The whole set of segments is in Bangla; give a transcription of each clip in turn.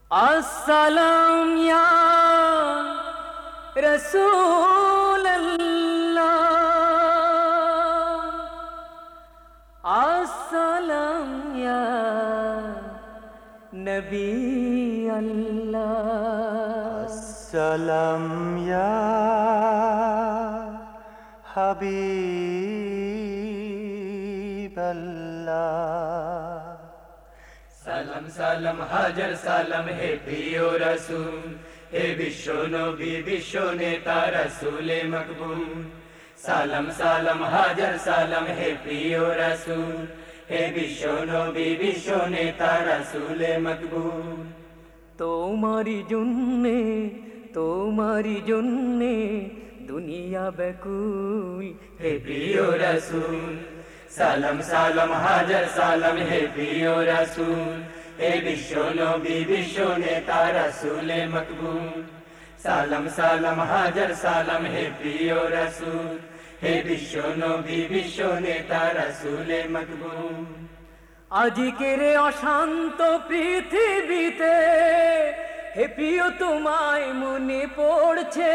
अस्सलाम या रसूल अल्लाह, अस्सलाम या नबी अल्लाह, अस्सलाम या हबीब अल्लाह। সালাম সালাম হাজার সালাম হে প্রিয় রাসূল, হে বিশ্ব নবী বিশ্ব নেতা রাসূলে মকবুল। সালাম সালাম হাজার সালাম হে প্রিয় রাসূল, হে বিশ্ব নবী বিশ্ব নেতা রাসূলে মকবুল। তোমারি জন্যে দুনিয়া ব্যাকুল, হে প্রিয় রাসূল সালাম সালাম হাজার সালাম হে প্রিয় রাসূল, হে বিশ্ব নবী বিশ্ব নেতা রাসূলে মকবুল। সালাম সালাম হাজার সালাম হে প্রিয় রাসূল, হে বিশ্ব নবী বিশ্ব নেতা রাসূলে মকবুল। আজকের অশান্ত পৃথিবীতে হে প্রিয় তোমায় মনে পড়ছে,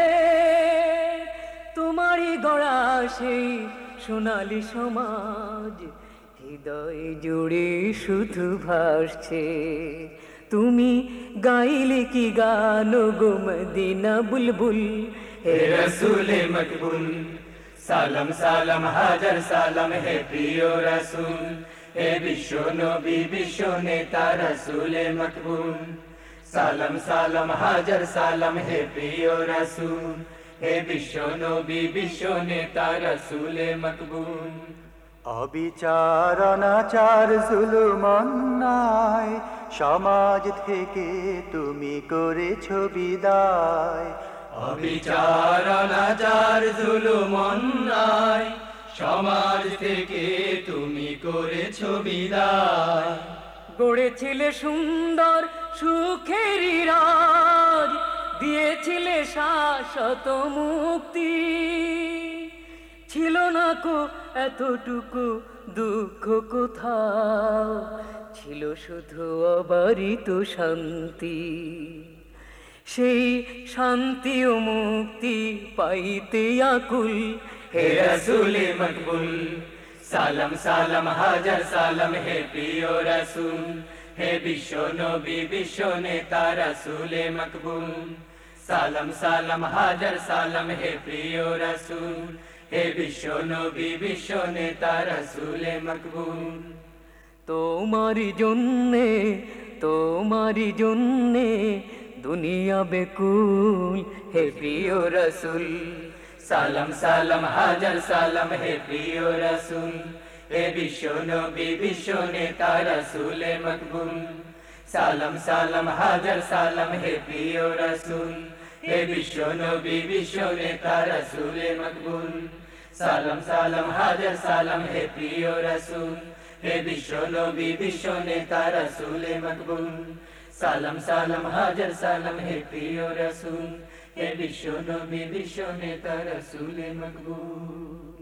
তোমারই গড়া সেই সোনালী সমাজ হৃদয় জুড়ে শুধু ভাসছে। তুমি গাইলে কি গান গো মদিনা বুলবুল, হে রাসূলে মকবুল। সালাম সালাম হাজার সালাম হে প্রিয় রাসূল, হে বিশ্ব নবী বিশ্ব নেতা রাসূলে মকবুল। সালাম সালাম হাজার সালাম হে প্রিয় রাসূল, হে বিশ্ব নবী বিশ্ব নেতা রাসূলে মকবুল। অবিচার অনাচার জুলুম অন্যায় সমাজ থেকে তুমি করেছো বিদায়। অবিচার অনাচার জুলুম অন্যায় সমাজ থেকে তুমি করেছো বিদায়। গড়েছিলে সুন্দর সুখেরই রাজ, দিয়েছিলে শাশ্বত মুক্তি, ছিল না কো এতটুকু দুঃখ কোথাও, ছিল শুধু অবারিত শান্তি। সেই শান্তি ও মুক্তি পাইতে আকুল, হে রাসূলে মকবুল। সালাম সালাম হাজার সালাম হে প্রিয় রাসূল, হে বিশ্ব নবী বিশ্ব নেতা রাসূলে মকবুল। সালাম সালাম হাজার সালাম হে প্রিয় রাসূল, হে বিশ্ব নবী বিশ্ব নেতা রাসূলে মকবুল। তোমারি জন্যে দুনিয়া বেকুল, হে প্রিয় রাসূল। সালাম সালাম হাজার সালাম হে প্রিয় রাসূল, হে বিশ্ব নবী বিশ্ব নেতা রাসূলে মকবুল। সালাম সালাম হাজার সালাম হে প্রিয় রাসূল, হে বিশ্ব নবী বিশ্ব নেতা রাসূলে মকবুল। সালাম সালাম হাজার সালাম হে প্রিয় রাসূল, হে বিশ্ব নবী বিশ্ব নেতা রাসূলে মকবুল। সালাম সালাম হাজার সালাম হে প্রিয় রাসূল, হে বিশ্ব নবী বিশ্ব নেতা রাসূলে মকবুল।